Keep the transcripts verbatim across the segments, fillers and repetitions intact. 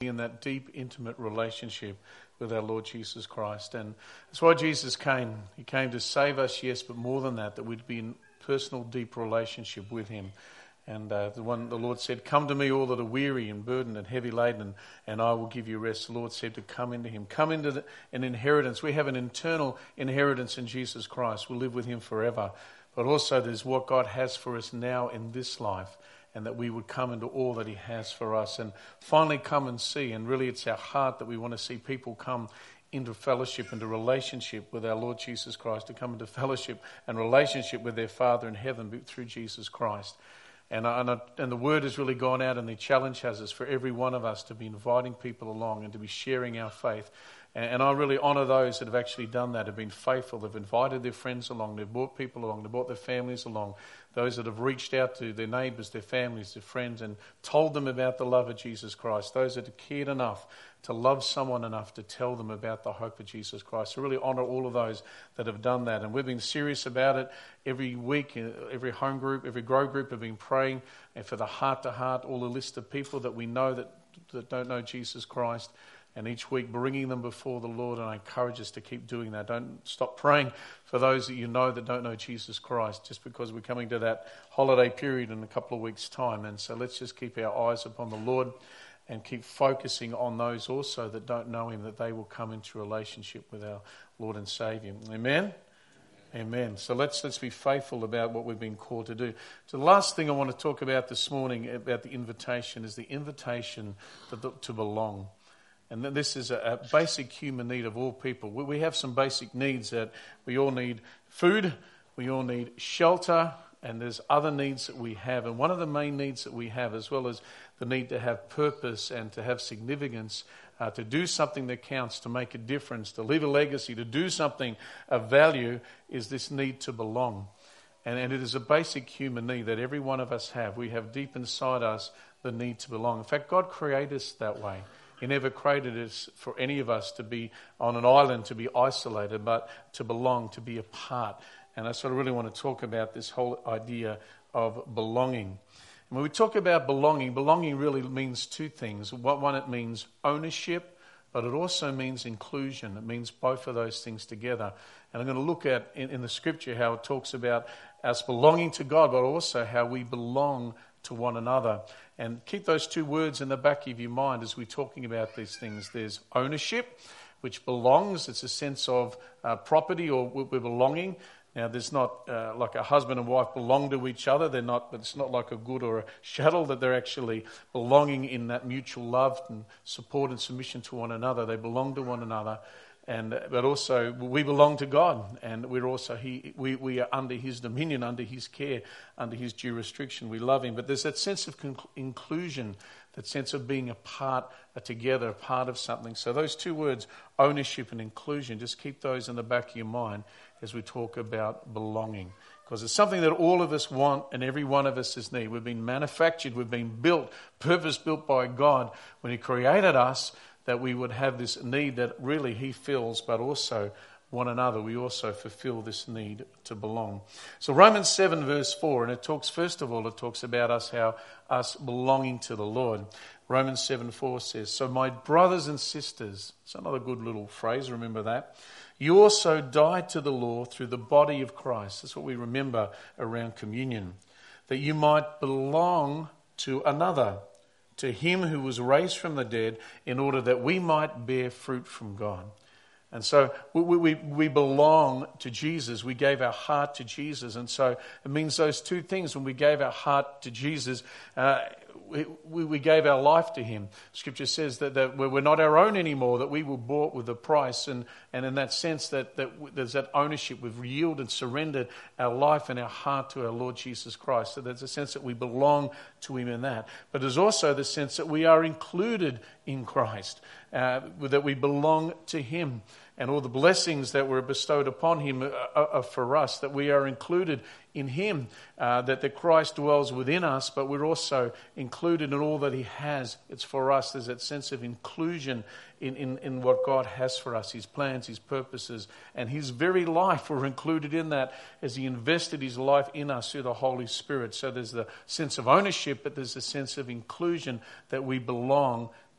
in that deep, intimate relationship with our Lord Jesus Christ. And that's why Jesus came. He came to save us, yes, but more than that, that we'd be in personal, deep relationship with him. And uh, the one the Lord said, "Come to me, all that are weary and burdened and heavy laden, and, and I will give you rest." The Lord said to come into him. Come into the, an inheritance. We have an eternal inheritance in Jesus Christ. We'll live with him forever. But also there's what God has for us now in this life, and that we would come into all that he has for us and finally come and see. And really it's our heart that we want to see people come into fellowship, into relationship with our Lord Jesus Christ, to come into fellowship and relationship with their Father in heaven through Jesus Christ. And, and, and the word has really gone out, and the challenge has us for every one of us to be inviting people along and to be sharing our faith. And, and I really honour those that have actually done that, have been faithful, they've invited their friends along, they've brought people along, they've brought their families along, those that have reached out to their neighbours, their families, their friends, and told them about the love of Jesus Christ, those that have cared enough to love someone enough to tell them about the hope of Jesus Christ. So really honour all of those that have done that. And we've been serious about it every week. Every home group, every grow group have been praying, and for the heart-to-heart, all the list of people that we know that, that don't know Jesus Christ, and each week bringing them before the Lord. And I encourage us to keep doing that. Don't stop praying for those that you know that don't know Jesus Christ, just because we're coming to that holiday period in a couple of weeks' time. And so let's just keep our eyes upon the Lord and keep focusing on those also that don't know him, that they will come into relationship with our Lord and Saviour. Amen? Amen. So let's let's be faithful about what we've been called to do. So the last thing I want to talk about this morning about the invitation is the invitation to, to belong. And this is a, a basic human need of all people. We, we have some basic needs that we all need: food, we all need shelter, and there's other needs that we have. And one of the main needs that we have, as well as the need to have purpose and to have significance, uh, to do something that counts, to make a difference, to leave a legacy, to do something of value, is this need to belong. And, and it is a basic human need that every one of us have. We have deep inside us the need to belong. In fact, God created us that way. He never created us for any of us to be on an island, to be isolated, but to belong, to be a part. And I sort of really want to talk about this whole idea of belonging. And when we talk about belonging, belonging really means two things. One, it means ownership, but it also means inclusion. It means both of those things together. And I'm going to look at in, in the scripture how it talks about us belonging to God, but also how we belong to one another. And keep those two words in the back of your mind as we're talking about these things. There's ownership, which belongs. It's a sense of uh, property, or we're belonging. Now, there's not uh, like a husband and wife belong to each other. They're not. It's not like a good or a chattel, that they're actually belonging in that mutual love and support and submission to one another. They belong to one another, and but also we belong to God, and we're also he. We we are under His dominion, under His care, under His jurisdiction. We love Him, but there's that sense of con- inclusion, that sense of being a part, a together, a part of something. So those two words, ownership and inclusion, just keep those in the back of your mind as we talk about belonging, because it's something that all of us want and every one of us is need. We've been manufactured, we've been built, purpose-built by God when He created us, that we would have this need that really He fills, but also one another. We also fulfill this need to belong. So Romans seven verse four, and it talks, first of all, it talks about us, how us belonging to the Lord. Romans seven four says, "So my brothers and sisters," it's another good little phrase, remember that, "you also died to the law through the body of Christ." That's what we remember around communion. "That you might belong to another, to Him who was raised from the dead, in order that we might bear fruit from God." And so we, we, we belong to Jesus. We gave our heart to Jesus. And so it means those two things. When we gave our heart to Jesus, uh, we, we gave our life to Him. Scripture says that, that we're not our own anymore, that we were bought with a price. And, and in that sense, that, that there's that ownership. We've yielded, surrendered our life and our heart to our Lord Jesus Christ. So there's a sense that we belong to Him in that. But there's also the sense that we are included in Christ, uh, that we belong to Him. And all the blessings that were bestowed upon Him are, are for us, that we are included in Him, uh, that the Christ dwells within us, but we're also included in all that He has. It's for us. There's that sense of inclusion in, in, in what God has for us, His plans, His purposes, and His very life. We're included in that as He invested His life in us through the Holy Spirit. So there's the sense of ownership, but there's the sense of inclusion, that we belong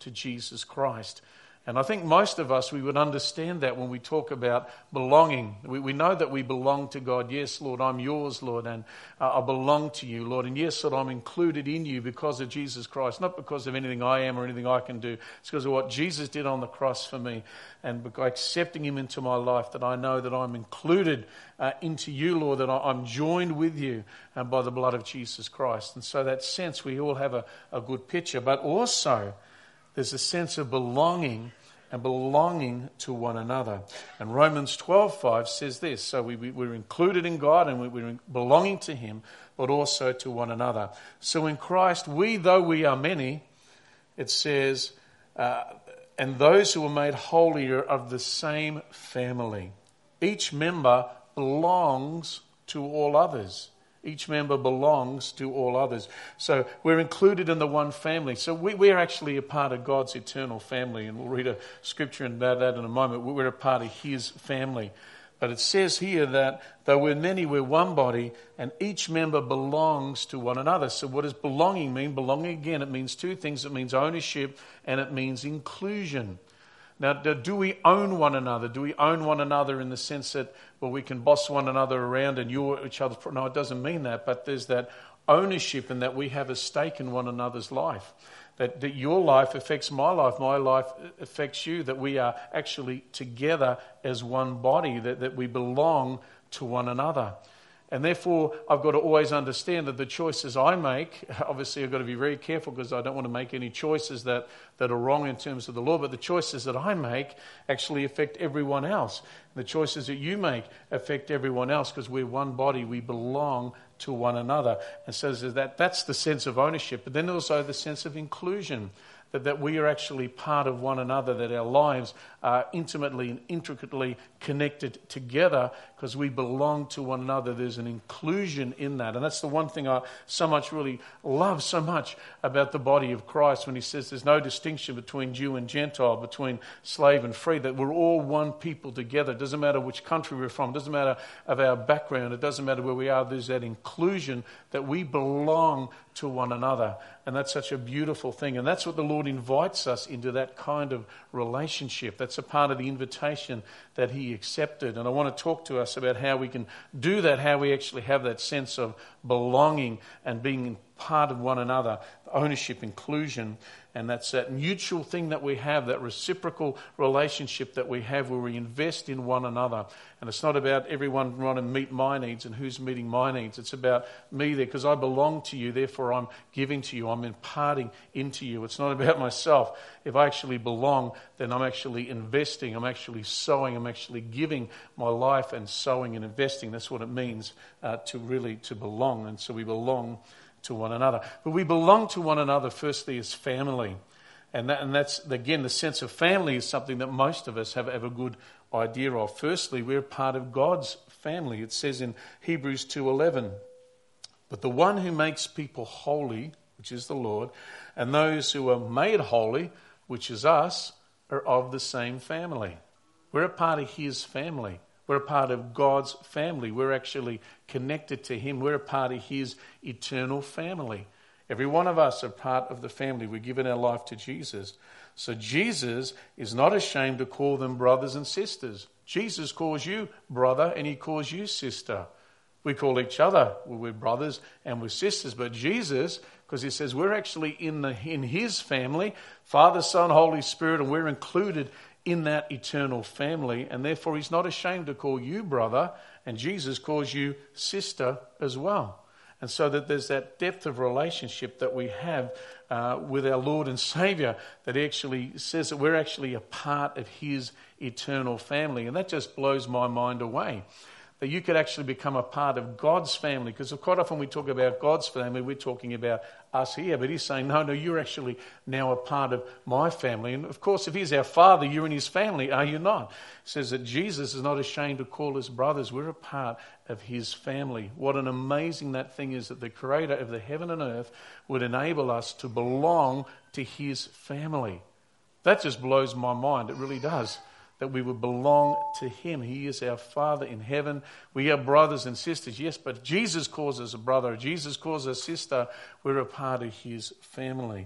to Jesus Christ. And I think most of us, we would understand that when we talk about belonging. We, we know that we belong to God. Yes, Lord, I'm yours, Lord, and uh, I belong to you, Lord. And yes, Lord, I'm included in you because of Jesus Christ, not because of anything I am or anything I can do. It's because of what Jesus did on the cross for me. And by accepting him into my life, that I know that I'm included uh, into you, Lord, that I, I'm joined with you uh, by the blood of Jesus Christ. And so that sense, we all have a, a good picture. But also, there's a sense of belonging and belonging to one another. And Romans twelve five says this, so we, we, we're included in God and we, we're belonging to him, but also to one another. So in Christ, we, though we are many, it says, uh, and those who are made holy are of the same family. Each member belongs to all others. Each member belongs to all others. So we're included in the one family. So we, we're actually a part of God's eternal family. And we'll read a scripture about that in a moment. We're a part of his family. But it says here that though we're many, we're one body, and each member belongs to one another. So what does belonging mean? Belonging, again, it means two things. It means ownership and it means inclusion. Now, do we own one another? Do we own one another in the sense that, well, we can boss one another around and you're each other's... No, it doesn't mean that, but there's that ownership in that we have a stake in one another's life. That, that your life affects my life, my life affects you, that we are actually together as one body, that, that we belong to one another. And therefore, I've got to always understand that the choices I make, obviously I've got to be very careful because I don't want to make any choices that, that are wrong in terms of the law, but the choices that I make actually affect everyone else. The choices that you make affect everyone else because we're one body, we belong to one another. And so that, that's the sense of ownership, but then also the sense of inclusion. That, that we are actually part of one another, that our lives are intimately and intricately connected together because we belong to one another. There's an inclusion in that. And that's the one thing I so much really love so much about the body of Christ when he says there's no distinction between Jew and Gentile, between slave and free, that we're all one people together. It doesn't matter which country we're from. It doesn't matter of our background. It doesn't matter where we are. There's that inclusion that we belong to one another. And that's such a beautiful thing. And that's what the Lord invites us into, that kind of relationship. That's a part of the invitation that he accepted. And I want to talk to us about how we can do that, how we actually have that sense of belonging and being part of one another, ownership, inclusion. And that's that mutual thing that we have, that reciprocal relationship that we have where we invest in one another. And it's not about everyone trying to meet my needs and who's meeting my needs. It's about me there because I belong to you, therefore I'm giving to you, I'm imparting into you. It's not about myself. If I actually belong, then I'm actually investing, I'm actually sowing, I'm actually giving my life and sowing and investing. That's what it means uh, to really to belong. And so we belong to one another. But we belong to one another firstly as family. And that, and that's, again, the sense of family is something that most of us have, have a good idea of. Firstly, we're part of God's family. It says in Hebrews two eleven, but the one who makes people holy, which is the Lord, and those who are made holy, which is us, are of the same family. We're a part of his family. We're a part of God's family. We're actually connected to him. We're a part of his eternal family. Every one of us are part of the family. We've given our life to Jesus. So Jesus is not ashamed to call them brothers and sisters. Jesus calls you brother and he calls you sister. We call each other, well, we're brothers and we're sisters. But Jesus, because he says we're actually in the in his family, Father, Son, Holy Spirit, and we're included in that eternal family, and therefore he's not ashamed to call you brother, and Jesus calls you sister as well. And so that there's that depth of relationship that we have uh, with our Lord and Saviour, that he actually says that we're actually a part of his eternal family. And that just blows my mind away, that you could actually become a part of God's family. Because quite often we talk about God's family, we're talking about us here. But he's saying, no, no, you're actually now a part of my family. And of course, if he's our Father, you're in his family, are you not? It says that Jesus is not ashamed to call us brothers. We're a part of his family. What an amazing that thing is, that the Creator of the heaven and earth would enable us to belong to his family. That just blows my mind. It really does. That we would belong to him. He is our Father in heaven. We are brothers and sisters, yes, but Jesus calls us a brother. Jesus calls us sister. We're a part of his family.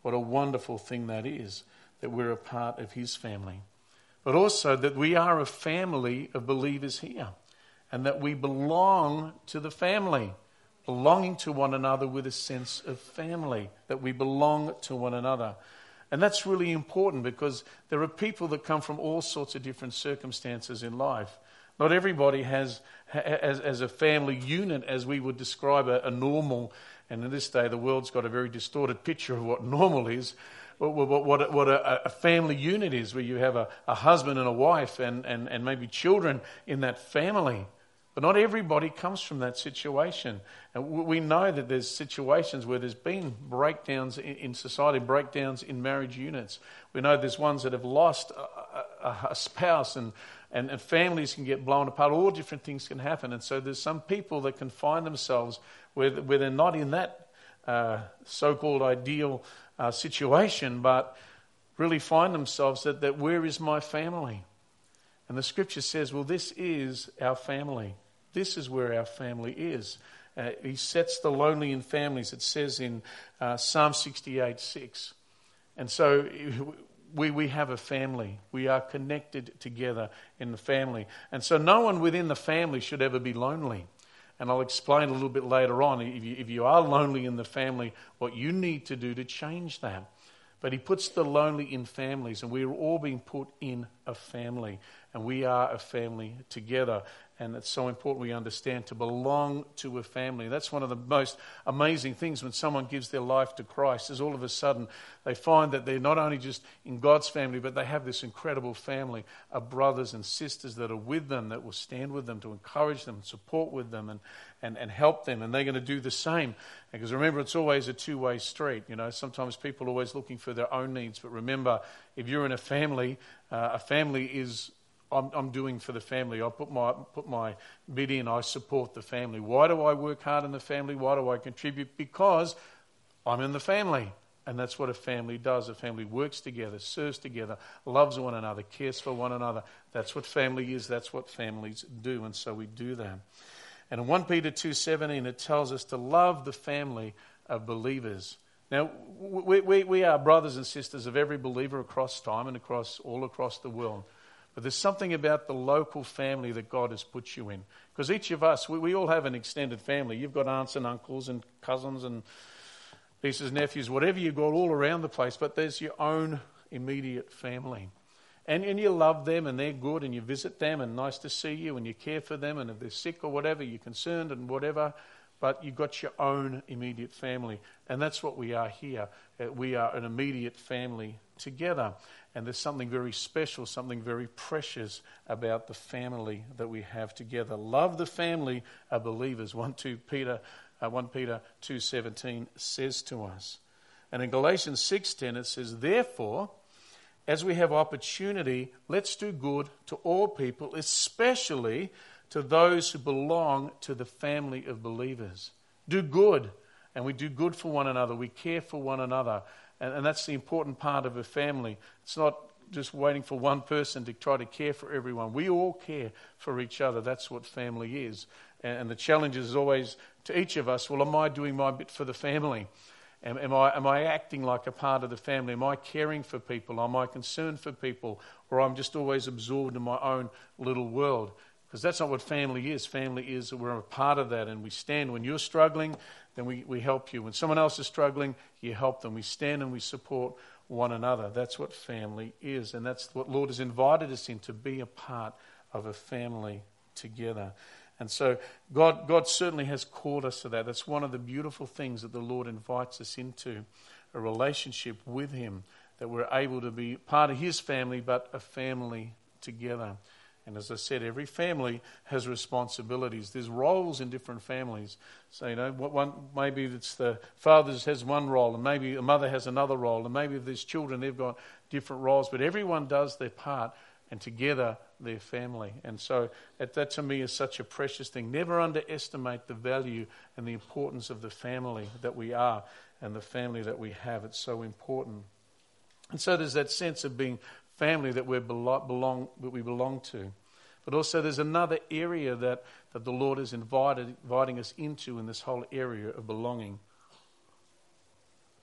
What a wonderful thing that is, that we're a part of his family. But also that we are a family of believers here, and that we belong to the family, belonging to one another with a sense of family, that we belong to one another. And that's really important, because there are people that come from all sorts of different circumstances in life. Not everybody has, as, as a family unit, as we would describe a, a normal, and in this day the world's got a very distorted picture of what normal is, what, what, what, what a, a family unit is, where you have a, a husband and a wife and, and, and maybe children in that family. But not everybody comes from that situation. And we know that there's situations where there's been breakdowns in society, breakdowns in marriage units. We know there's ones that have lost a, a, a spouse, and, and, and families can get blown apart. All different things can happen. And so there's some people that can find themselves where, where they're not in that uh, so-called ideal uh, situation, but really find themselves that, that where is my family? And the scripture says, well, this is our family. This is where our family is. Uh, he sets the lonely in families, it says in uh, Psalm sixty-eight six. And so we, we have a family. We are connected together in the family. And so no one within the family should ever be lonely. And I'll explain a little bit later on, if you, if you are lonely in the family, what you need to do to change that. But he puts the lonely in families, and we're all being put in a family. And we are a family together. And it's so important we understand to belong to a family. That's one of the most amazing things when someone gives their life to Christ, is all of a sudden they find that they're not only just in God's family, but they have this incredible family of brothers and sisters that are with them, that will stand with them to encourage them, support with them, and, and, and help them. And they're going to do the same. Because remember, it's always a two-way street. You know, sometimes people are always looking for their own needs. But remember, if you're in a family, uh, a family is... I'm, I'm doing for the family. I put my put my bid in. I support the family. Why do I work hard in the family? Why do I contribute? Because I'm in the family. And that's what a family does. A family works together, serves together, loves one another, cares for one another. That's what family is. That's what families do. And so we do that. And in First Peter two seventeen, it tells us to love the family of believers. Now, we, we, we are brothers and sisters of every believer across time and across all across the world. But there's something about the local family that God has put you in. Because each of us, we, we all have an extended family. You've got aunts and uncles and cousins and nieces, nephews, whatever you've got all around the place. But there's your own immediate family. And, and you love them, and they're good, and you visit them, and nice to see you, and you care for them, and if they're sick or whatever, you're concerned and whatever. But you've got your own immediate family. And that's what we are here. Uh, we are an immediate family together. And there's something very special, something very precious about the family that we have together. Love the family of believers. First Peter, uh, First Peter two seventeen says to us. And in Galatians six ten it says, therefore, as we have opportunity, let's do good to all people, especially to those who belong to the family of believers. Do good. And we do good for one another. We care for one another. And, and that's the important part of a family. It's not just waiting for one person to try to care for everyone. We all care for each other. That's what family is. And, and the challenge is always to each of us, well, am I doing my bit for the family? Am, am I am I acting like a part of the family? Am I caring for people? Am I concerned for people? Or I'm just always absorbed in my own little world? Because that's not what family is. Family is that we're a part of that, and we stand. When you're struggling, then we, we help you. When someone else is struggling, you help them. We stand and we support one another. That's what family is, and that's what Lord has invited us in, to be a part of a family together. And so God, God certainly has called us to that. That's one of the beautiful things that the Lord invites us into, a relationship with Him, that we're able to be part of His family, but a family together. And as I said, every family has responsibilities. There's roles in different families. So, you know, one, maybe it's the father has one role, and maybe a mother has another role, and maybe if there's children, they've got different roles. But everyone does their part, and together they're family. And so that, that to me is such a precious thing. Never underestimate the value and the importance of the family that we are and the family that we have. It's so important. And so there's that sense of being family that we belong, that we belong to. But also there's another area that, that the Lord is invited, inviting us into in this whole area of belonging.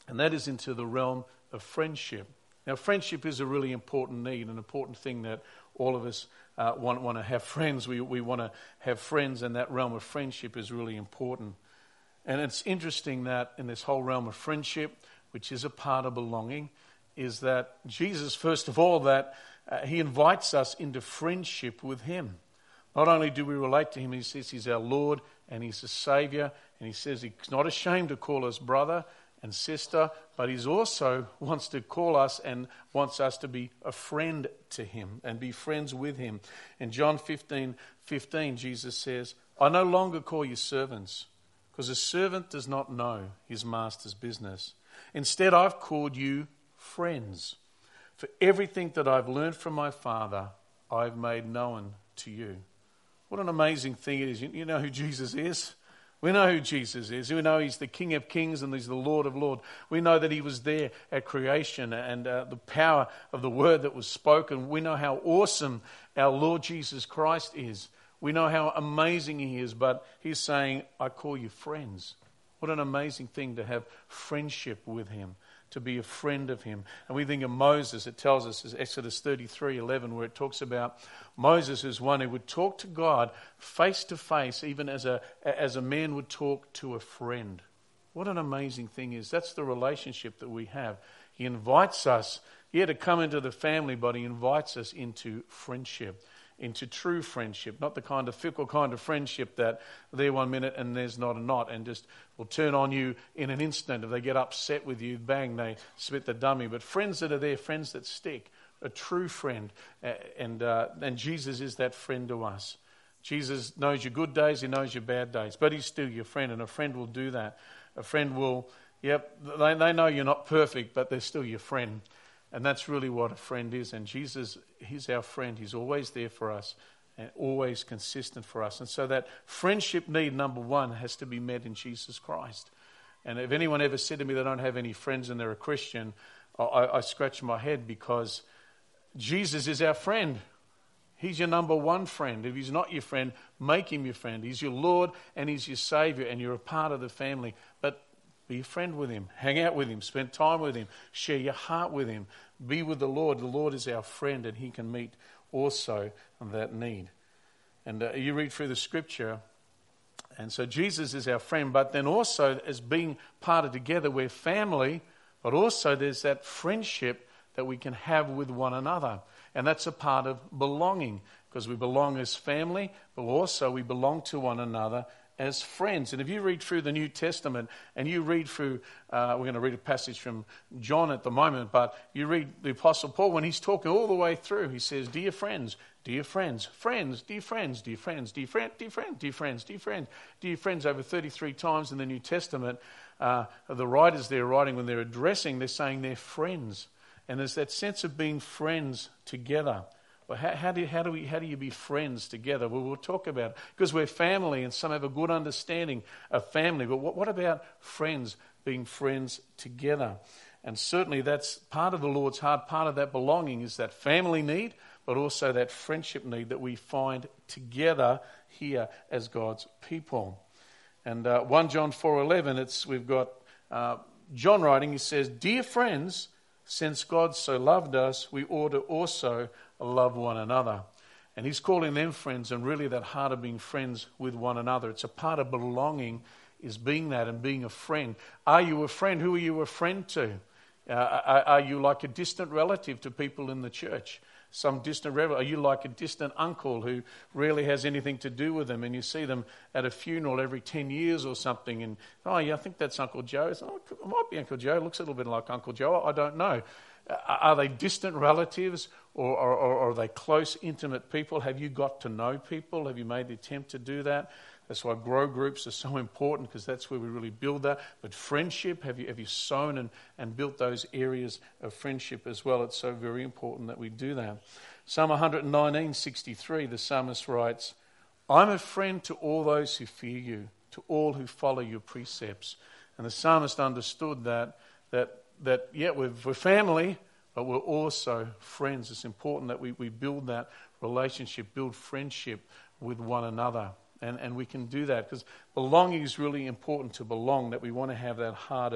And that is into the realm of friendship. Now, friendship is a really important need, an important thing that all of us uh, want, want to have friends. We, we want to have friends, and that realm of friendship is really important. And it's interesting that in this whole realm of friendship, which is a part of belonging, is that Jesus, first of all, that uh, he invites us into friendship with him. Not only do we relate to him, he says he's our Lord and he's a Saviour, and he says he's not ashamed to call us brother and sister, but he also wants to call us and wants us to be a friend to him and be friends with him. In John fifteen fifteen, Jesus says, I no longer call you servants, because a servant does not know his master's business. Instead, I've called you friends. For everything that I've learned from my Father, I've made known to you. What an amazing thing it is. You know who Jesus is? We know who Jesus is. We know he's the King of Kings and he's the Lord of Lords. We know that he was there at creation and uh, the power of the word that was spoken. We know how awesome our Lord Jesus Christ is. We know how amazing he is, but he's saying, I call you friends. What an amazing thing to have friendship with him, to be a friend of him. And we think of Moses. It tells us, in Exodus thirty-three eleven, where it talks about Moses as one who would talk to God face to face, even as a, as a man would talk to a friend. What an amazing thing is. That's the relationship that we have. He invites us, yeah, to come into the family, but he invites us into friendship, into true friendship, not the kind of fickle kind of friendship that there one minute and there's not a not, and just will turn on you in an instant. If they get upset with you, bang, they spit the dummy. But friends that are there, friends that stick, a true friend, and uh, and Jesus is that friend to us. Jesus knows your good days, he knows your bad days, but he's still your friend, and a friend will do that. A friend will, yep, they, they know you're not perfect, but they're still your friend. And that's really what a friend is. And Jesus, he's our friend. He's always there for us and always consistent for us. And so that friendship need, number one, has to be met in Jesus Christ. And if anyone ever said to me they don't have any friends and they're a Christian, I, I scratch my head, because Jesus is our friend. He's your number one friend. If he's not your friend, make him your friend. He's your Lord and he's your Saviour, and you're a part of the family. But be a friend with him. Hang out with him. Spend time with him. Share your heart with him. Be with the Lord. The Lord is our friend, and he can meet also that need. And uh, you read through the scripture, and so Jesus is our friend, but then also as being parted together, we're family, but also there's that friendship that we can have with one another. And that's a part of belonging, because we belong as family, but also we belong to one another as friends. And if you read through the New Testament, and you read through, uh, we're going to read a passage from John at the moment, but you read the Apostle Paul, when he's talking all the way through, he says, dear friends, dear friends, friends, dear friends, dear friends, dear friend, dear friend, dear friends, dear friends, dear friends, over thirty-three times in the New Testament. Uh, the writers there writing, when they're addressing, they're saying they're friends. And there's that sense of being friends together. Well, how, how, do you, how, do we, how do you be friends together? Well, we'll talk about it, because we're family, and some have a good understanding of family. But what, what about friends being friends together? And certainly that's part of the Lord's heart. Part of that belonging is that family need, but also that friendship need that we find together here as God's people. And uh, First John four eleven, it's we've got uh, John writing. He says, "Dear friends, since God so loved us, we ought to also love one another." And he's calling them friends, and really that heart of being friends with one another. It's a part of belonging, is being that and being a friend. Are you a friend? Who are you a friend to? Uh, are, are you like a distant relative to people in the church? Some distant relative? Are you like a distant uncle who rarely has anything to do with them, and you see them at a funeral every ten years or something, and, oh yeah, I think that's Uncle Joe. Oh, it might be Uncle Joe. It looks a little bit like Uncle Joe. I don't know. Are they distant relatives, or, or, or are they close, intimate people? Have you got to know people? Have you made the attempt to do that? That's why grow groups are so important, because that's where we really build that. But friendship, have you have you sown and, and built those areas of friendship as well? It's so very important that we do that. Psalm one nineteen sixty-three, the psalmist writes, "I'm a friend to all those who fear you, to all who follow your precepts." And the psalmist understood that, that that, yeah, we're, we're family, but we're also friends. It's important that we, we build that relationship, build friendship with one another. And, and we can do that because belonging is really important to belong, that we want to have that heart of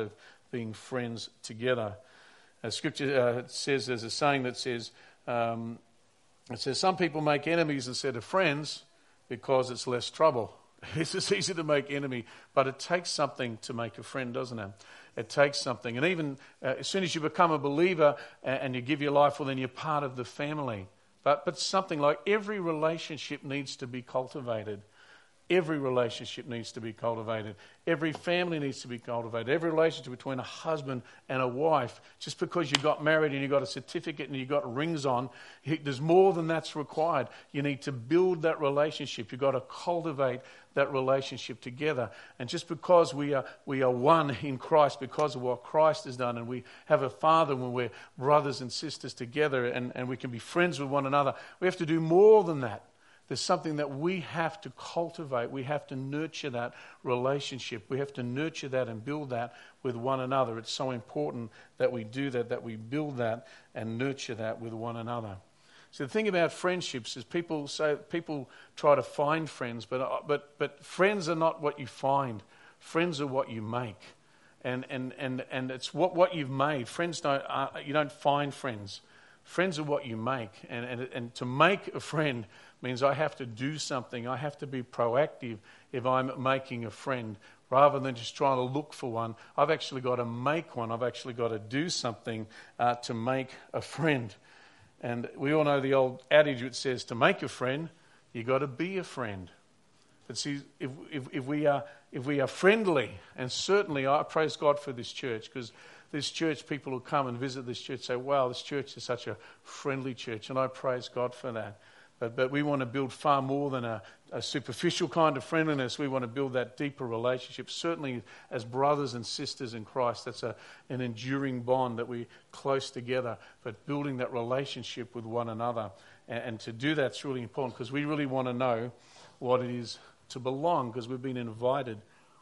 being friends together. Uh, scripture uh, says, there's a saying that says, um, it says, some people make enemies instead of friends because it's less trouble. It's just easy to make enemy, but it takes something to make a friend, doesn't it? It takes something. And even uh, as soon as you become a believer and, and you give your life, well, then you're part of the family. But, but something like every relationship needs to be cultivated. Every relationship needs to be cultivated. Every family needs to be cultivated. Every relationship between a husband and a wife. Just because you got married and you got a certificate and you got rings on, there's more than that's required. You need to build that relationship. You've got to cultivate that relationship together. And just because we are we are one in Christ, because of what Christ has done, and we have a Father when we're brothers and sisters together, and, and we can be friends with one another, we have to do more than that. There's something that we have to cultivate. We have to nurture that relationship. We have to nurture that and build that with one another. It's so important that we do that, that we build that and nurture that with one another. So the thing about friendships is people say people try to find friends, but but but friends are not what you find. Friends are what you make, and and and and it's what what you've made. Friends don't uh, you don't find friends. Friends are what you make, and and and to make a friend means I have to do something. I have to be proactive if I'm making a friend, rather than just trying to look for one. I've actually got to make one. I've actually got to do something uh, to make a friend. And we all know the old adage which says, to make a friend, you got to be a friend. But see, if, if, if we are if we are friendly, and certainly I praise God for this church, because this church, people who come and visit this church say, wow, this church is such a friendly church, and I praise God for that. But, but we want to build far more than a, a superficial kind of friendliness. We want to build that deeper relationship. Certainly as brothers and sisters in Christ, that's a, an enduring bond that we're close together, but building that relationship with one another. And, and to do that's really important, because we really want to know what it is to belong, because we've been invited.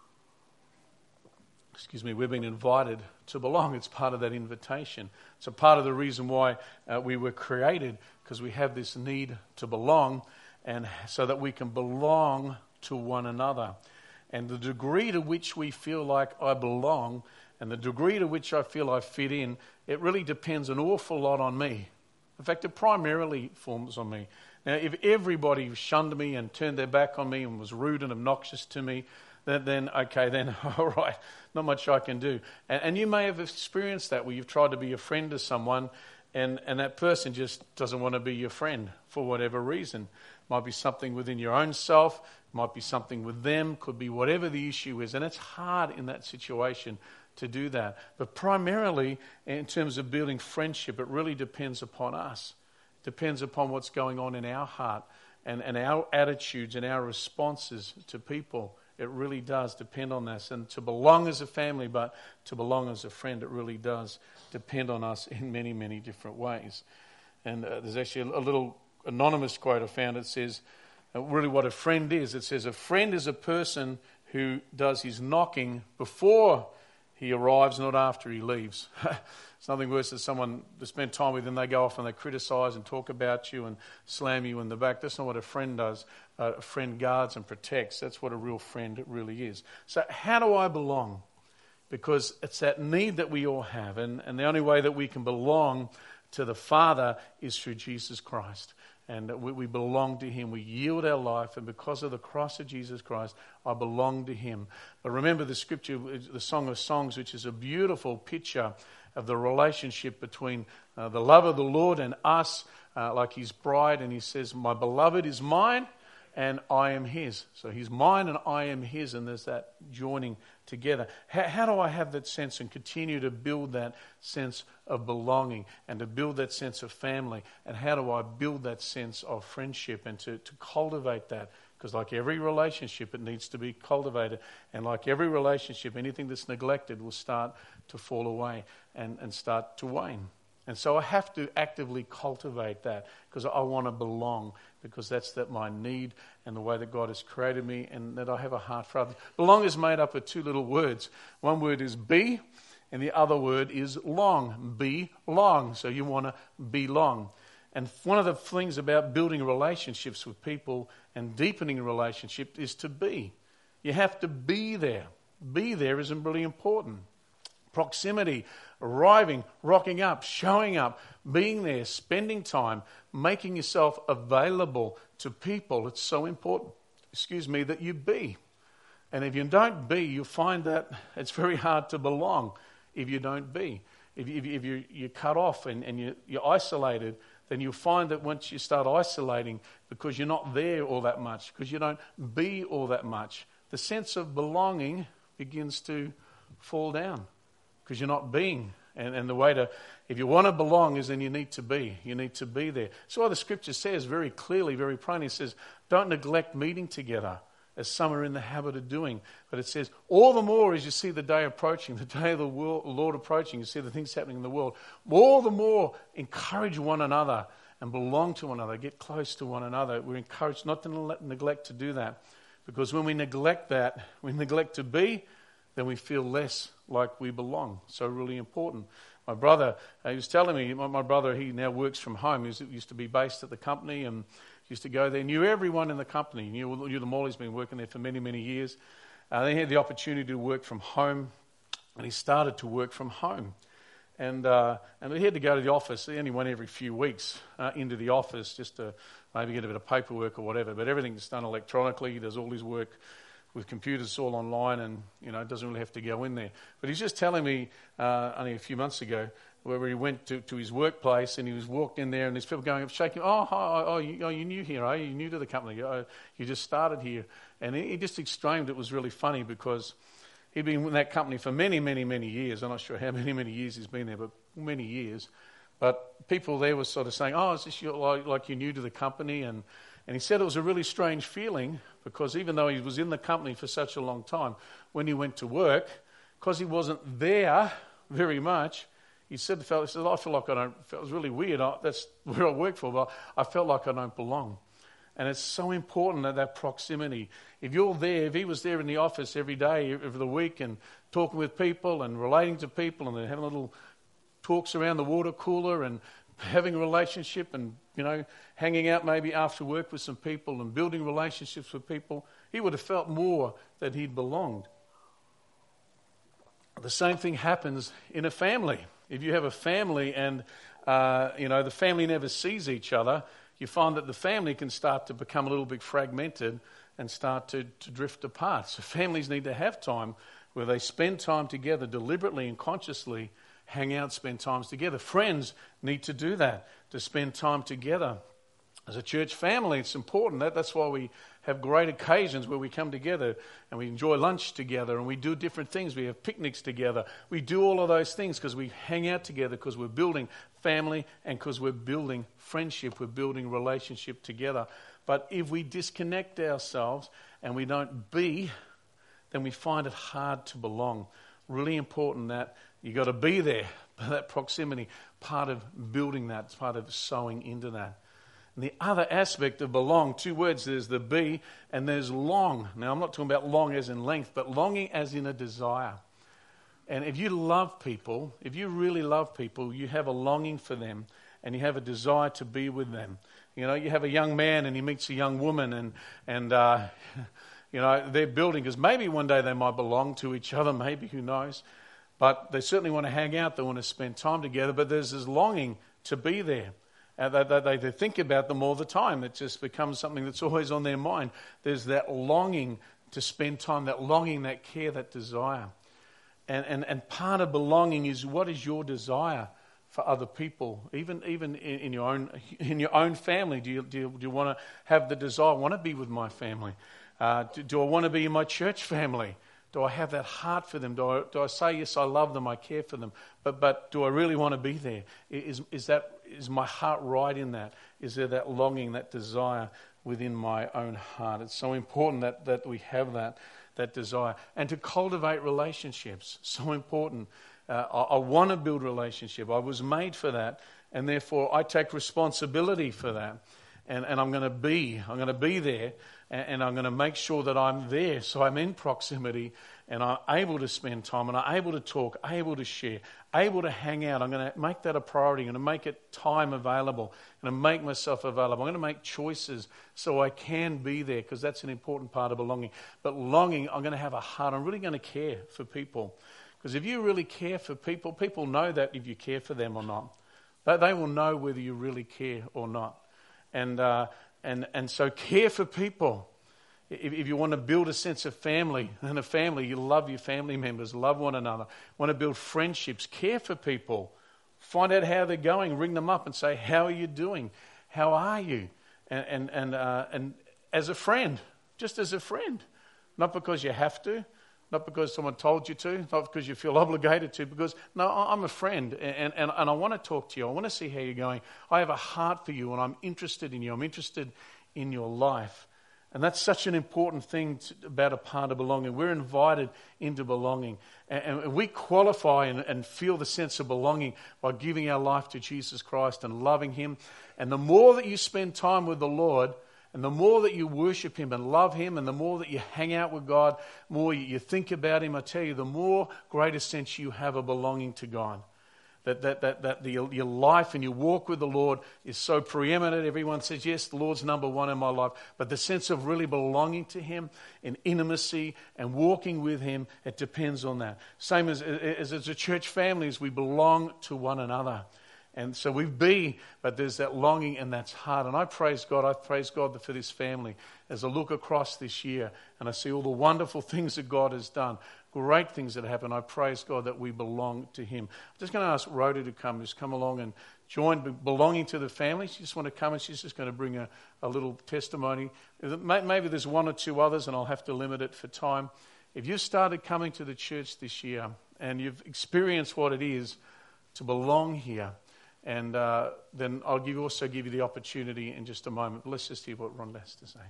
Excuse me, we've been invited to belong. It's part of that invitation. It's a part of the reason why uh, we were created, because we have this need to belong, and so that we can belong to one another. And the degree to which we feel like I belong, and the degree to which I feel I fit in, it really depends an awful lot on me. In fact, it primarily forms on me. Now, if everybody shunned me and turned their back on me and was rude and obnoxious to me, then, then okay, then all right, not much I can do. And, and you may have experienced that, where you've tried to be a friend to someone, and, and that person just doesn't want to be your friend for whatever reason. Might be something within your own self, might be something with them, could be whatever the issue is. And it's hard in that situation to do that. But primarily, in terms of building friendship, it really depends upon us. It depends upon what's going on in our heart and, and our attitudes and our responses to people. It really does depend on us. And to belong as a family, but to belong as a friend, it really does depend on us in many, many different ways. And uh, there's actually a, a little anonymous quote I found. It says, uh, really what a friend is. It says, a friend is a person who does his knocking before he arrives, not after he leaves. It's nothing worse than someone to spend time with, and they go off and they criticise and talk about you and slam you in the back. That's not what a friend does. Uh, a friend guards and protects. That's what a real friend really is. So how do I belong? Because it's that need that we all have. And, and the only way that we can belong to the Father is through Jesus Christ. And we, we belong to Him. We yield our life. And because of the cross of Jesus Christ, I belong to Him. But remember the scripture, the Song of Songs, which is a beautiful picture of the relationship between uh, the love of the Lord and us, uh, like His bride. And He says, my beloved is mine and I am His. So He's mine and I am His. And there's that joining together. How, how do I have that sense and continue to build that sense of belonging and to build that sense of family? And how do I build that sense of friendship and to, to cultivate that? Because like every relationship, it needs to be cultivated. And like every relationship, anything that's neglected will start to fall away and, and start to wane. And so I have to actively cultivate that, because I want to belong, because that's that my need and the way that God has created me, and that I have a heart for others. Belong is made up of two little words. One word is be, and the other word is long. Be long. So you want to belong. And one of the things about building relationships with people and deepening a relationship is to be. You have to be there. Be there is really important. Proximity, arriving, rocking up, showing up, being there, spending time, making yourself available to people. It's so important, excuse me, that you be. And if you don't be, you'll find that it's very hard to belong if you don't be. If, if, if you're, you're cut off and, and you're, you're isolated, then you'll find that once you start isolating, because you're not there all that much, because you don't be all that much, the sense of belonging begins to fall down because you're not being. And, and the way to, if you want to belong, is then you need to be. You need to be there. So what the scripture says very clearly, very plainly, it says, don't neglect meeting together, as some are in the habit of doing. But it says, all the more as you see the day approaching, the day of the world, Lord approaching, you see the things happening in the world, all the more encourage one another and belong to one another, get close to one another. We're encouraged not to neglect to do that, because when we neglect that, we neglect to be, then we feel less like we belong. So really important. My brother, uh, he was telling me, my, my brother, he now works from home. He was, used to be based at the company and used to go there, knew everyone in the company, knew, knew them all. He's been working there for many, many years. Uh, then he had the opportunity to work from home, and he started to work from home. And uh, and he had to go to the office. He only went every few weeks uh, into the office just to maybe get a bit of paperwork or whatever. But everything's done electronically. He does all his work with computers all online, and you know doesn't really have to go in there. But he's just telling me uh, only a few months ago where he went to, to his workplace and he was walked in there and there's people going up shaking. Oh, hi, oh, you, oh, you're new here, are you? You're new to the company. Oh, you just started here. And he, he just exclaimed it was really funny because he'd been in that company for many, many, many years. I'm not sure how many, many years he's been there, but many years. But people there were sort of saying, oh, is this your, like, like you're new to the company? And, and he said it was a really strange feeling because even though he was in the company for such a long time, when he went to work, because he wasn't there very much, he said, he said, I feel like I don't, it was really weird. I, that's where I work for, but I felt like I don't belong. And it's so important that that proximity. If you're there, if he was there in the office every day of the week and talking with people and relating to people and they're having little talks around the water cooler and having a relationship and, you know, hanging out maybe after work with some people and building relationships with people, he would have felt more that he'd belonged. The same thing happens in a family. If you have a family and, uh, you know, the family never sees each other, you find that the family can start to become a little bit fragmented and start to, to drift apart. So families need to have time where they spend time together deliberately and consciously, hang out, spend times together. Friends need to do that, to spend time together. As a church family, it's important. That, that's why we have great occasions where we come together and we enjoy lunch together and we do different things. We have picnics together. We do all of those things because we hang out together, because we're building family and because we're building friendship. We're building relationship together. But if we disconnect ourselves and we don't be, then we find it hard to belong. Really important that you got to be there, that proximity, part of building that, part of sowing into that. And the other aspect of belong, two words, there's the be and there's long. Now, I'm not talking about long as in length, but longing as in a desire. And if you love people, if you really love people, you have a longing for them and you have a desire to be with them. You know, you have a young man and he meets a young woman and, and uh, you know, they're building, because maybe one day they might belong to each other, maybe, who knows. But they certainly want to hang out, they want to spend time together, but there's this longing to be there. Uh, they, they, they think about them all the time. It just becomes something that's always on their mind. There's that longing to spend time, that longing, that care, that desire. And, and, and part of belonging is, what is your desire for other people, even even in, in your own in your own family? Do you, do you, do you want to have the desire, I want to be with my family? Uh, do, do I want to be in my church family? Do I have that heart for them? Do I, do I say, yes, I love them, I care for them, but but do I really want to be there? Is is that is my heart right in that? Is there that longing, that desire within my own heart? It's so important that, that we have that, that desire. And to cultivate relationships, so important. Uh, I, I want to build relationship. I was made for that, and therefore I take responsibility for that. And, and I'm going to be, I'm going to be there, and, and I'm going to make sure that I'm there, so I'm in proximity, and I'm able to spend time, and I'm able to talk, able to share, able to hang out. I'm going to make that a priority. I'm going to make it time available. I'm going to make myself available. I'm going to make choices so I can be there, because that's an important part of belonging. But longing, I'm going to have a heart. I'm really going to care for people, Because if you really care for people, people know that if you care for them or not. They, they will know whether you really care or not. And uh, and and so care for people. If, if you want to build a sense of family, and a family, you love your family members, love one another. Want to build friendships, care for people. Find out how they're going, ring them up and say, how are you doing? How are you? And and and, uh, and as a friend, just as a friend. Not because you have to, not because someone told you to, not because you feel obligated to, because, no, I'm a friend and, and, and I want to talk to you. I want to see how you're going. I have a heart for you and I'm interested in you. I'm interested in your life. And that's such an important thing to, about a part of belonging. We're invited into belonging. And, and we qualify and, and feel the sense of belonging by giving our life to Jesus Christ and loving him. And the more that you spend time with the Lord, and the more that you worship him and love him, and the more that you hang out with God, more you think about him, I tell you, the more greater sense you have of belonging to God. That that that that the, your life and your walk with the Lord is so preeminent. Everyone says, yes, the Lord's number one in my life. But the sense of really belonging to him in intimacy and walking with him, it depends on that. Same as, as, as a church family, as we belong to one another. And so we be, but there's that longing and that's hard. And I praise God, I praise God for this family as I look across this year and I see all the wonderful things that God has done, great things that happen. I praise God that we belong to him. I'm just going to ask Rhoda to come, just come along and join belonging to the family. She just want to come and she's just going to bring a, a little testimony. Maybe there's one or two others and I'll have to limit it for time. If you've started coming to the church this year and you've experienced what it is to belong here, And uh, then I'll give, also give you the opportunity in just a moment. But let's just hear what Ron has to say.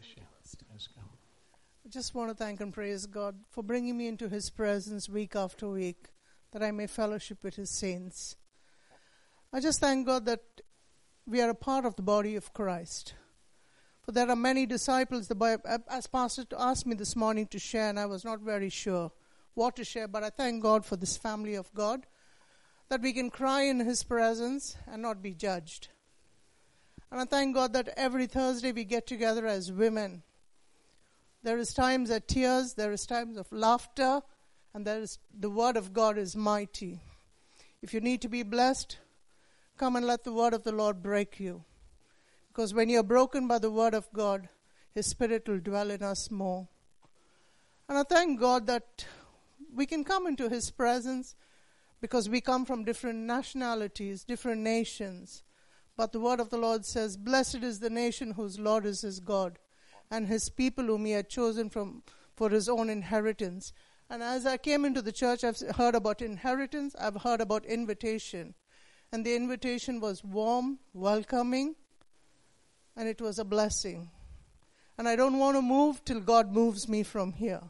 I just want to thank and praise God for bringing me into his presence week after week, that I may fellowship with his saints. I just thank God that we are a part of the body of Christ. For there are many disciples, the Bible, as Pastor asked me this morning to share, and I was not very sure what to share, but I thank God for this family of God, that we can cry in his presence and not be judged. And I thank God that every Thursday we get together as women. There is times of tears, there is times of laughter, and there is the word of God is mighty. If you need to be blessed, come and let the word of the Lord break you. Because when you're broken by the word of God, his spirit will dwell in us more. And I thank God that we can come into his presence because we come from different nationalities, different nations. But the word of the Lord says, blessed is the nation whose Lord is his God, and his people whom he had chosen from for his own inheritance. And as I came into the church, I've heard about inheritance, I've heard about invitation. And the invitation was warm, welcoming, and it was a blessing. And I don't want to move till God moves me from here.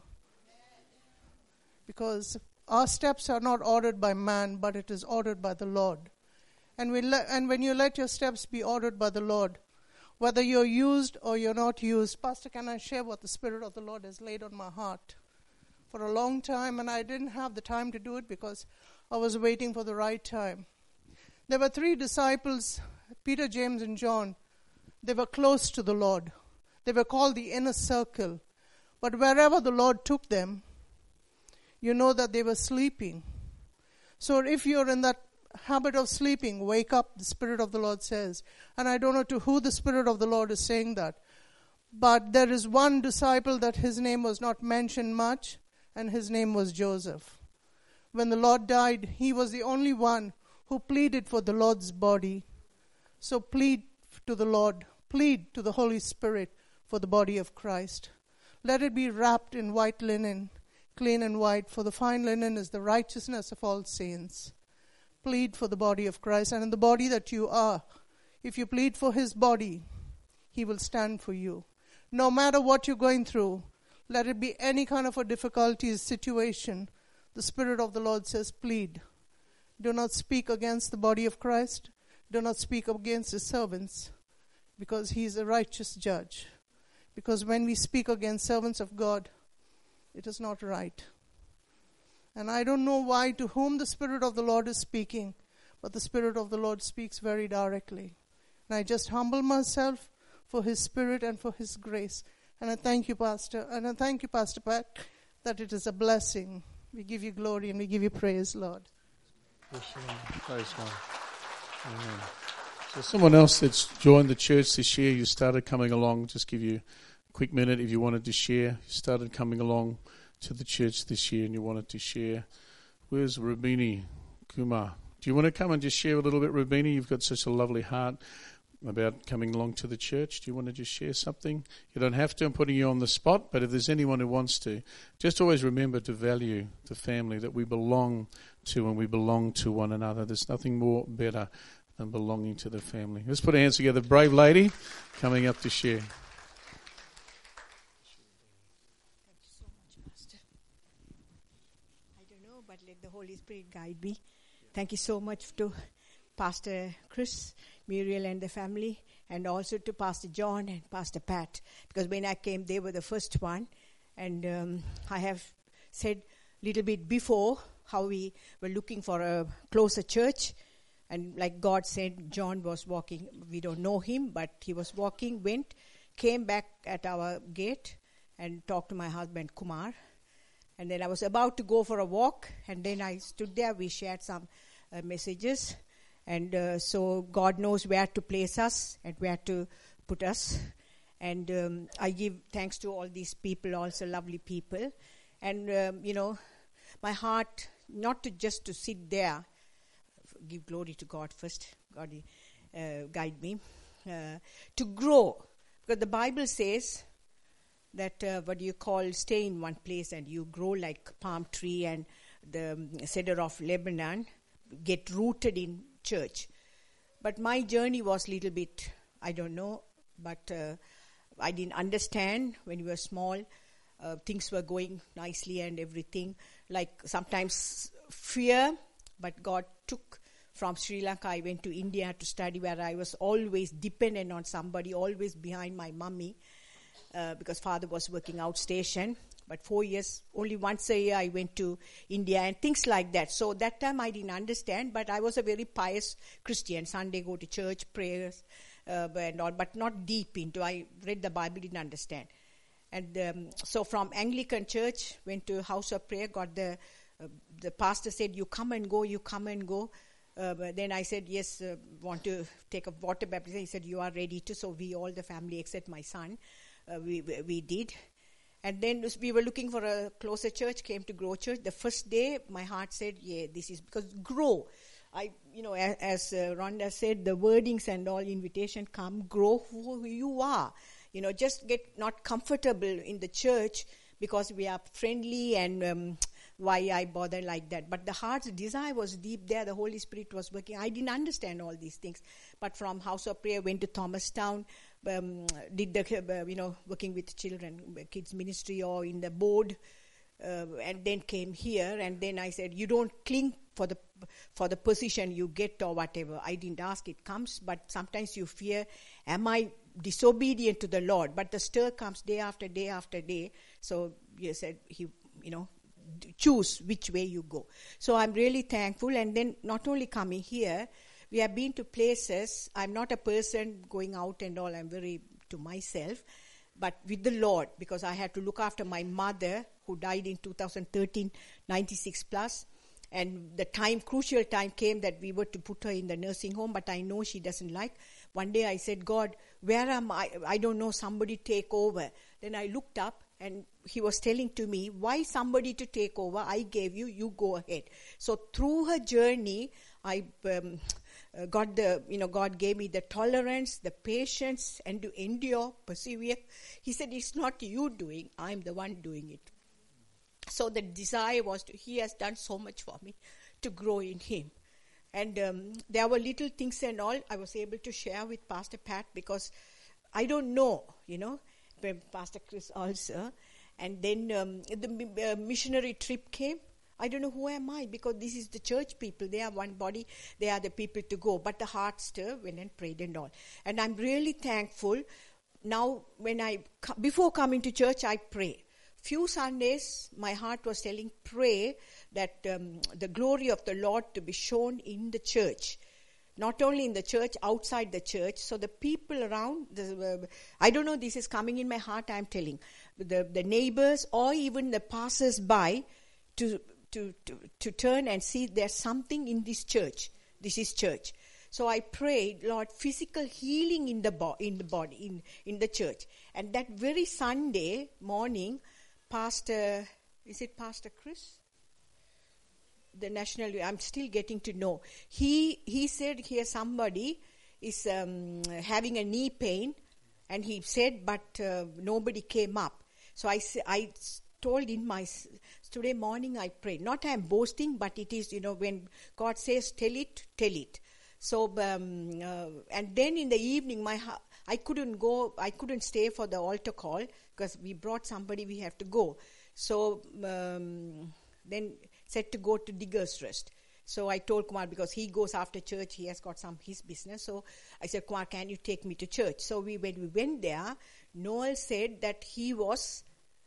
Because our steps are not ordered by man, but it is ordered by the Lord. And, we le- and when you let your steps be ordered by the Lord, whether you're used or you're not used, Pastor, can I share what the Spirit of the Lord has laid on my heart? For a long time, and I didn't have the time to do it because I was waiting for the right time. There were three disciples, Peter, James, and John. They were close to the Lord. They were called the inner circle. But wherever the Lord took them, you know that they were sleeping. So if you're in that habit of sleeping, wake up, the Spirit of the Lord says. And I don't know to who the Spirit of the Lord is saying that. But there is one disciple that his name was not mentioned much, and his name was Joseph. When the Lord died, he was the only one who pleaded for the Lord's body. So plead to the Lord, plead to the Holy Spirit for the body of Christ. Let it be wrapped in white linen, clean and white, for the fine linen is the righteousness of all saints. Plead for the body of Christ, and in the body that you are, if you plead for his body, he will stand for you. No matter what you're going through, let it be any kind of a difficulty situation, the Spirit of the Lord says, plead. Do not speak against the body of Christ. Do not speak against his servants, because he is a righteous judge. Because when we speak against servants of God, it is not right. And I don't know why, to whom the Spirit of the Lord is speaking, but the Spirit of the Lord speaks very directly. And I just humble myself for his Spirit and for his grace. And I thank you, Pastor, and I thank you, Pastor Pat, that it is a blessing We give you glory and we give you praise, Lord. Praise God. Amen. So someone else that's joined the church this year, you started coming along, just give you a quick minute if you wanted to share. You started coming along to the church this year and you wanted to share. Where's Rubini Kumar? Do you want to come and just share a little bit, Rubini? You've got such a lovely heart about coming along to the church. Do you want to just share something? You don't have to. I'm putting you on the spot, but if there's anyone who wants to, just always remember to value the family that we belong to, and we belong to one another. There's nothing more better than belonging to the family. Let's put our hands together. Brave lady coming up to share. Thank you so much, Pastor. I don't know, but let the Holy Spirit guide me. Thank you so much to Pastor Chris, Muriel and the family, and also to Pastor John and Pastor Pat, because when I came, they were the first one. And um, I have said a little bit before how we were looking for a closer church. And like God said, John was walking. We don't know him, but he was walking, went, came back at our gate and talked to my husband, Kumar. And then I was about to go for a walk, and then I stood there. We shared some uh, messages. And uh, so God knows where to place us and where to put us. And um, I give thanks to all these people, also lovely people. And, um, you know, my heart, not to just to sit there, give glory to God first, God uh, guide me, uh, to grow. Because the Bible says that, uh, what do you call, stay in one place and you grow like palm tree and the um, cedar of Lebanon, get rooted in church. But my journey was a little bit, I don't know, but uh, I didn't understand when we were small. Uh, things were going nicely and everything. Like sometimes fear, but God took from Sri Lanka. I went to India to study, where I was always dependent on somebody, always behind my mummy, uh, because father was working outstation. But four years, only once a year I went to India and things like that. So that time I didn't understand, but I was a very pious Christian. Sunday go to church, prayers, uh, and all, but not deep into. I read the Bible, didn't understand. And um, so from Anglican church, went to house of prayer, got the, uh, the pastor said, you come and go, you come and go. Uh, but then I said, yes, uh, want to take a water baptism. He said, you are ready to. So we, all the family except my son, uh, we, we we did. And then we were looking for a closer church, came to Grow Church. The first day, my heart said, yeah, this is, because grow. I, you know, as, as uh, Rhonda said, the wordings and all, invitation, come, grow who you are. You know, just get not comfortable in the church because we are friendly and um, why I bother like that. But the heart's desire was deep there. The Holy Spirit was working. I didn't understand all these things. But from House of Prayer, went to Thomastown, um, did the, uh, you know, working with children, kids ministry or in the board, uh, and then came here. And then I said, you don't cling for the for the position you get or whatever. I didn't ask, it comes. But sometimes you fear, am I disobedient to the Lord? But the stir comes day after day after day. So you said, he, you know, choose which way you go. So I'm really thankful. And then not only coming here, we have been to places. I'm not a person going out and all. I'm very to myself. But with the Lord, because I had to look after my mother who died in two thousand thirteen, ninety-six plus. And the time, crucial time came that we were to put her in the nursing home, but I know she doesn't like. One day I said, God, where am I? I don't know, somebody take over. Then I looked up and he was telling to me, why somebody to take over? I gave you, you go ahead. So through her journey, I um, uh, got the, you know, God gave me the tolerance, the patience, and to endure, persevere. He said, it's not you doing, I'm the one doing it. So the desire was, to, he has done so much for me to grow in him. And um, there were little things and all I was able to share with Pastor Pat because I don't know, you know, Pastor Chris also. And then um, the uh, missionary trip came. I don't know who am I because this is the church people. They are one body. They are the people to go. But the heart stir went and prayed and all. And I'm really thankful. Now, when I, before coming to church, I pray. Few Sundays, my heart was telling, pray that um, the glory of the Lord to be shown in the church. Not only in the church, outside the church. So the people around, the, uh, I don't know, this is coming in my heart, I'm telling. The, the neighbors or even the passers-by to to, to, to turn and see there's something in this church. This is church. So I prayed, Lord, physical healing in the bo- in the body, in, in the church. And that very Sunday morning, Pastor, is it Pastor Chris? The national, I'm still getting to know. He he said here somebody is um, having a knee pain, and he said, but uh, nobody came up. So I I told in my today morning I prayed. Not I'm boasting, but it is, you know, when God says tell it, tell it. So um, uh, and then in the evening, my I couldn't go. I couldn't stay for the altar call because we brought somebody. We have to go. So um, then said to go to Digger's Rest. So I told Kumar, because he goes after church, he has got some his business. So I said, Kumar, can you take me to church? So we when we went there, Noel said that he was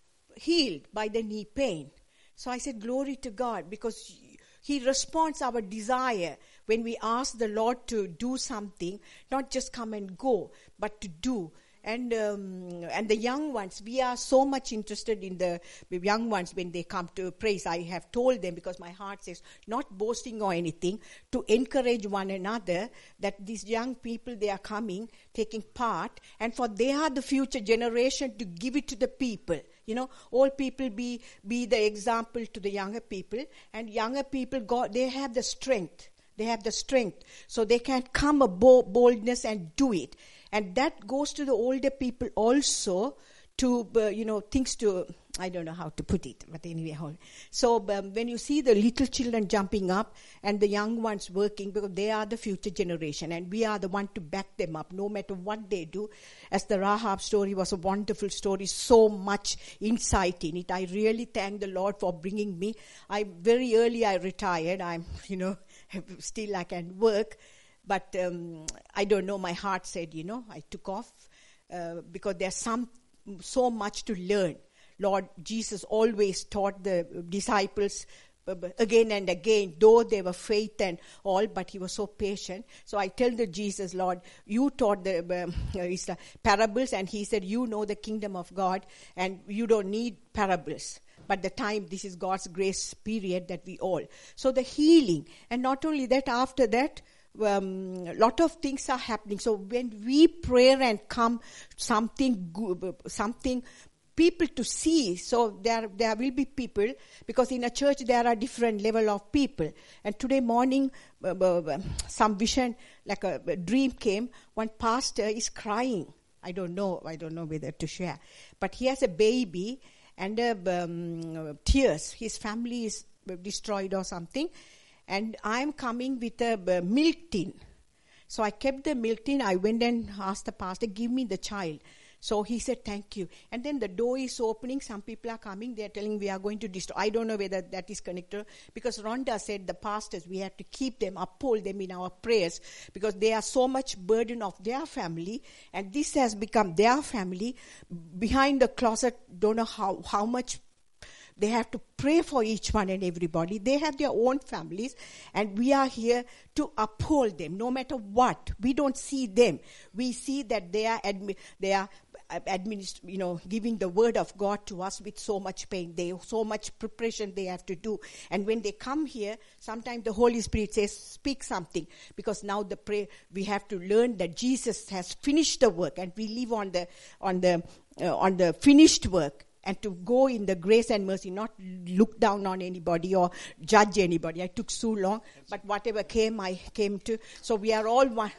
healed by the knee pain. So I said, glory to God, because He responds our desire when we ask the Lord to do something, not just come and go, but to do. And um, and the young ones, we are so much interested in the young ones when they come to praise. I have told them, because my heart says, not boasting or anything, to encourage one another, that these young people, they are coming, taking part, and for they are the future generation, to give it to the people. You know, all people be be the example to the younger people, and younger people, God, they have the strength. They have the strength, so they can come a boldness and do it. And that goes to the older people also, to, uh, you know, things to, I don't know how to put it, but anyway. So um, when you see the little children jumping up and the young ones working, because they are the future generation, and we are the one to back them up, no matter what they do. As the Rahab story was a wonderful story, so much insight in it. I really thank the Lord for bringing me. I very early I retired. I'm, you know, still I can work. But um, I don't know, my heart said, you know, I took off uh, because there's some so much to learn. Lord Jesus always taught the disciples uh, again and again, though they were faith and all, but he was so patient. So I tell the Jesus, Lord, you taught the uh, parables, and he said, you know the kingdom of God, and you don't need parables. But the time, this is God's grace period that we all. So the healing, and not only that, after that, Um, a lot of things are happening. So when we pray and come, something good, something people to see. So there there will be people, because in a church there are different level of people. And today morning, uh, uh, some vision, like a, a dream came. One pastor is crying. I don't know. I don't know whether to share. But he has a baby and uh, um, tears. His family is destroyed or something. And I'm coming with a uh, milk tin. So I kept the milk tin. I went and asked the pastor, give me the child. So he said, thank you. And then the door is opening. Some people are coming. They're telling we are going to destroy. I don't know whether that is connected. Because Rhonda said the pastors, we have to keep them, uphold them in our prayers. Because they are so much burden of their family. And this has become their family. Behind the closet, don't know how, how much they have to pray for each one and everybody. They have their own families, and we are here to uphold them, no matter what. We don't see them. We see that they are admi- they are administ- you know, giving the word of God to us with so much pain. They so much preparation they have to do. And when they come here, sometimes the Holy Spirit says, speak something, because now the pray we have to learn that Jesus has finished the work, and we live on the on the uh, on the finished work. And to go in the grace and mercy, not look down on anybody or judge anybody. I took so long, but whatever came, I came to. So we are all one.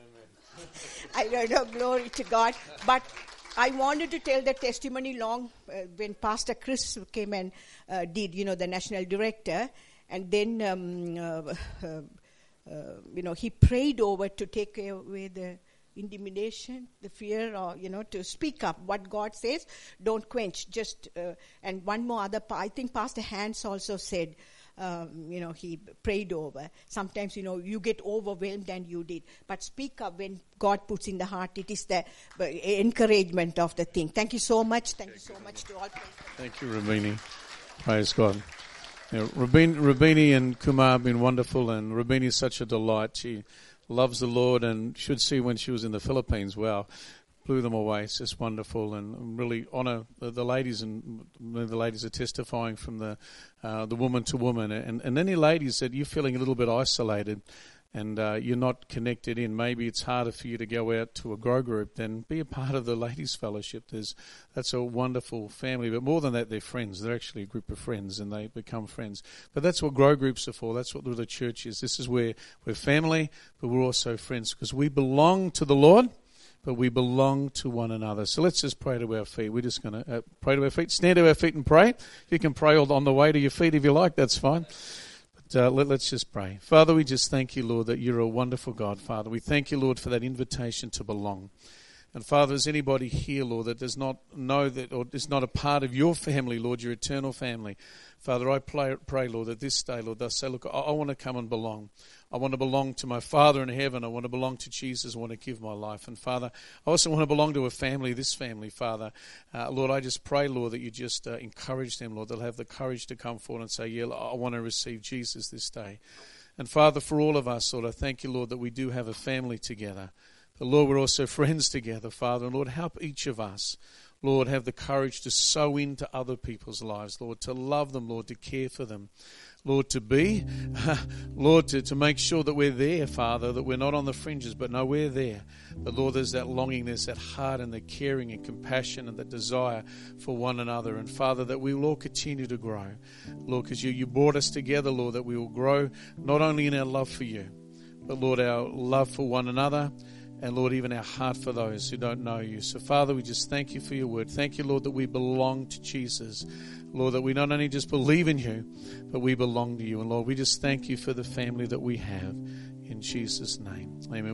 I don't know, glory to God. But I wanted to tell the testimony long uh, when Pastor Chris came and uh, did, you know, the national director. And then, um, uh, uh, uh, you know, he prayed over to take away the intimidation, the fear, or, you know, to speak up what God says. Don't quench. Just uh, and one more other. Pa- I think Pastor Hans also said, um, you know, he prayed over. Sometimes, you know, you get overwhelmed, and you did. But speak up when God puts in the heart. It is the uh, encouragement of the thing. Thank you so much. Thank you so much to all. Thank you, Rubini. Praise God. You know, Rubini, Rubini and Kumar have been wonderful, and Rubini is such a delight. She loves the Lord, and should see when she was in the Philippines. Wow. blew them away. It's just wonderful, and really honour the, the ladies, and the ladies are testifying from the uh, the woman to woman, and, and any ladies that you're feeling a little bit isolated and uh, you're not connected in, maybe it's harder for you to go out to a grow group, then be a part of the ladies' fellowship. There's that's a wonderful family, but more than that, they're friends. They're actually a group of friends, and they become friends. But that's what grow groups are for. That's what the church is. This is where we're family, but we're also friends, because we belong to the Lord, but we belong to one another. So let's just pray to our feet. We're just going to uh, pray to our feet. Stand to our feet and pray. You can pray on the way to your feet if you like. That's fine. Uh, let, let's just pray. Father, we just thank you, Lord, that you're a wonderful God, Father. We thank you, Lord, for that invitation to belong. And Father, is anybody here, Lord, that does not know that, or is not a part of your family, Lord, your eternal family, Father, I pray, pray Lord, that this day, Lord, they'll say, look, I, I want to come and belong. I want to belong to my Father in heaven. I want to belong to Jesus. I want to give my life. And Father, I also want to belong to a family, this family, Father. Uh, Lord, I just pray, Lord, that you just uh, encourage them, Lord. They'll have the courage to come forward and say, yeah, I want to receive Jesus this day. And Father, for all of us, Lord, I thank you, Lord, that we do have a family together. But Lord, we're also friends together, Father. And Lord, help each of us, Lord, have the courage to sow into other people's lives, Lord, to love them, Lord, to care for them. Lord, to be, Lord, to, to make sure that we're there, Father, that we're not on the fringes, but no, we're there. But Lord, there's that longing, there's that heart and the caring and compassion and the desire for one another. And Father, that we will all continue to grow. Lord, because you, you brought us together, Lord, that we will grow not only in our love for you, but Lord, our love for one another. And Lord, even our heart for those who don't know you. So Father, we just thank you for your word. Thank you, Lord, that we belong to Jesus. Lord, that we not only just believe in you, but we belong to you. And Lord, we just thank you for the family that we have. In Jesus' name, amen.